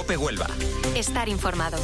COPE Huelva. Estar informado.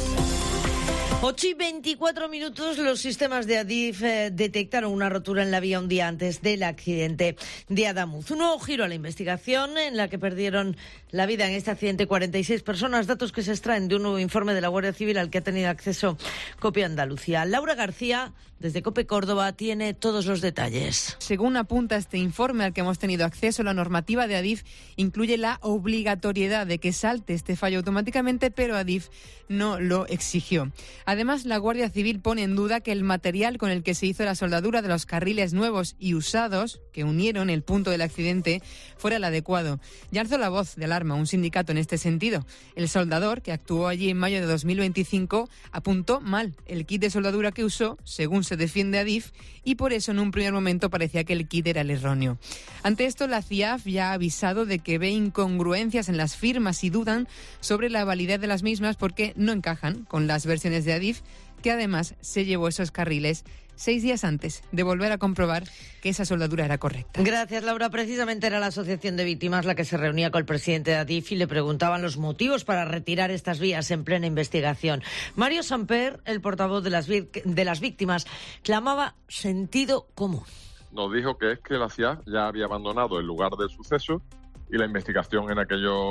8:24, los sistemas de Adif detectaron una rotura en la vía un día antes del accidente de Adamuz. Un nuevo giro a la investigación en la que perdieron la vida en este accidente 46 personas, datos que se extraen de un nuevo informe de la Guardia Civil al que ha tenido acceso COPE Andalucía. Laura García, desde COPE Córdoba, tiene todos los detalles. Según apunta este informe al que hemos tenido acceso, la normativa de Adif incluye la obligatoriedad de que salte este fallo automáticamente, pero Adif no lo exigió. Además, la Guardia Civil pone en duda que el material con el que se hizo la soldadura de los carriles nuevos y usados que unieron el punto del accidente fuera el adecuado. Ya alzó la voz de alarma un sindicato en este sentido. El soldador, que actuó allí en mayo de 2025, apuntó mal el kit de soldadura que usó, según se defiende Adif, y por eso en un primer momento parecía que el kit era el erróneo. Ante esto, la CIAF ya ha avisado de que ve incongruencias en las firmas y dudan sobre la validez de las mismas porque no encajan con las versiones de Adif, que además se llevó esos carriles 6 días antes de volver a comprobar que esa soldadura era correcta. Gracias, Laura. Precisamente era la Asociación de Víctimas la que se reunía con el presidente de Adif y le preguntaban los motivos para retirar estas vías en plena investigación. Mario Samper, el portavoz de las víctimas, clamaba sentido común. Nos dijo que es que la CIAF ya había abandonado el lugar del suceso y la investigación en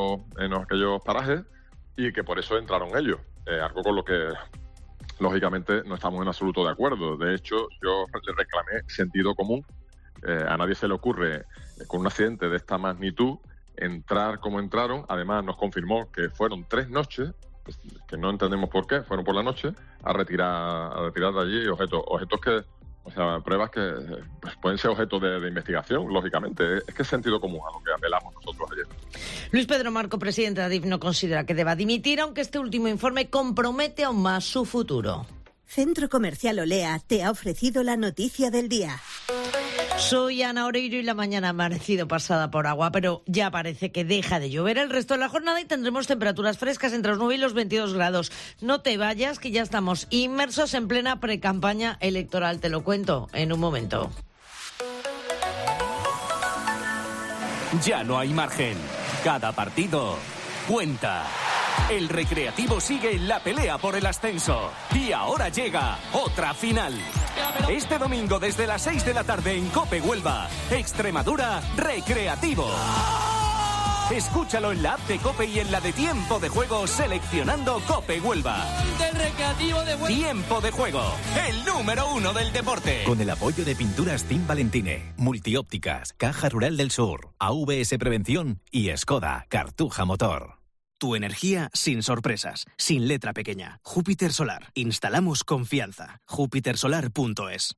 aquellos parajes y que por eso entraron ellos. Algo con lo que lógicamente no estamos en absoluto de acuerdo. De hecho, yo le reclamé sentido común. A nadie se le ocurre, con un accidente de esta magnitud, entrar como entraron. Además, nos confirmó que fueron 3 noches, que no entendemos por qué, fueron por la noche, a retirar de allí objetos que, pruebas que pues, pueden ser objeto de investigación, lógicamente. Es que es sentido común a lo que apelamos nosotros ayer. Luis Pedro Marco, presidente de Adif, no considera que deba dimitir, aunque este último informe compromete aún más su futuro. Centro Comercial Olea te ha ofrecido la noticia del día. Soy Ana Oreiro y la mañana ha amanecido pasada por agua, pero ya parece que deja de llover el resto de la jornada y tendremos temperaturas frescas entre los 9 y los 22 grados. No te vayas, que ya estamos inmersos en plena precampaña electoral. Te lo cuento en un momento. Ya no hay margen. Cada partido cuenta. El Recreativo sigue en la pelea por el ascenso. Y ahora llega otra final. Este domingo desde las 6 de la tarde en COPE Huelva, Extremadura Recreativo. Escúchalo en la app de COPE y en la de Tiempo de Juego seleccionando COPE Huelva. Tiempo de Juego, el número 1 del deporte. Con el apoyo de Pinturas Team Valentine, Multiópticas, Caja Rural del Sur, AVS Prevención y Skoda Cartuja Motor. Tu energía sin sorpresas, sin letra pequeña. Júpiter Solar. Instalamos confianza. jupitersolar.es.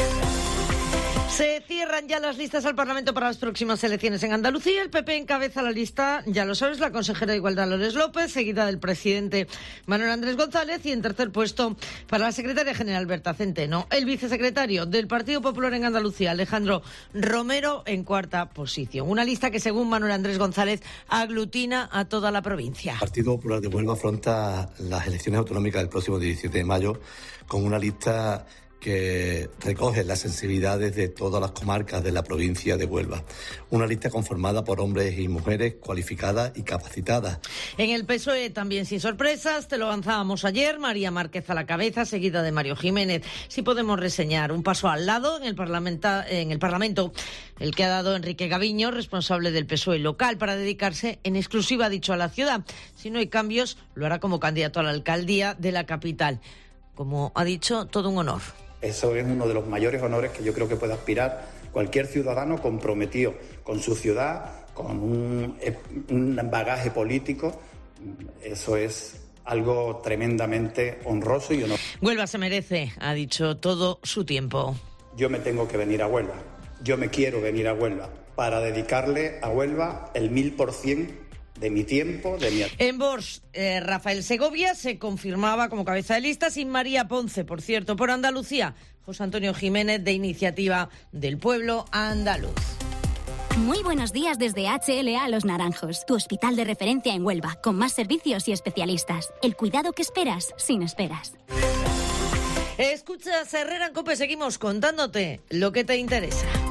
Se cierran ya las listas al Parlamento para las próximas elecciones en Andalucía. El PP encabeza la lista, ya lo sabes, la consejera de Igualdad Lourdes López, seguida del presidente Manuel Andrés González, y en tercer puesto para la secretaria general Berta Centeno. El vicesecretario del Partido Popular en Andalucía, Alejandro Romero, en cuarta posición. Una lista que, según Manuel Andrés González, aglutina a toda la provincia. El Partido Popular de Huelva afronta las elecciones autonómicas del próximo 17 de mayo con una lista que recoge las sensibilidades de todas las comarcas de la provincia de Huelva. Una lista conformada por hombres y mujeres cualificadas y capacitadas. En el PSOE también sin sorpresas, te lo avanzábamos ayer, María Márquez a la cabeza, seguida de Mario Jiménez. Sí podemos reseñar un paso al lado en el Parlamento, el que ha dado Enrique Gaviño, responsable del PSOE local, para dedicarse en exclusiva, dicho, a la ciudad. Si no hay cambios, lo hará como candidato a la alcaldía de la capital. Como ha dicho, todo un honor. Eso es uno de los mayores honores que yo creo que puede aspirar cualquier ciudadano comprometido con su ciudad, con un bagaje político. Eso es algo tremendamente honroso y honoroso. Huelva se merece, ha dicho, todo su tiempo. Yo me tengo que venir a Huelva. Yo me quiero venir a Huelva para dedicarle a Huelva el 1000% de mi tiempo, de mi... En Vox, Rafael Segovia se confirmaba como cabeza de lista, sin María Ponce, por cierto. Por Andalucía, José Antonio Jiménez, de Iniciativa del Pueblo Andaluz. Muy buenos días desde HLA Los Naranjos, tu hospital de referencia en Huelva, con más servicios y especialistas. El cuidado que esperas, sin esperas. Escuchas Herrera en COPE, seguimos contándote lo que te interesa.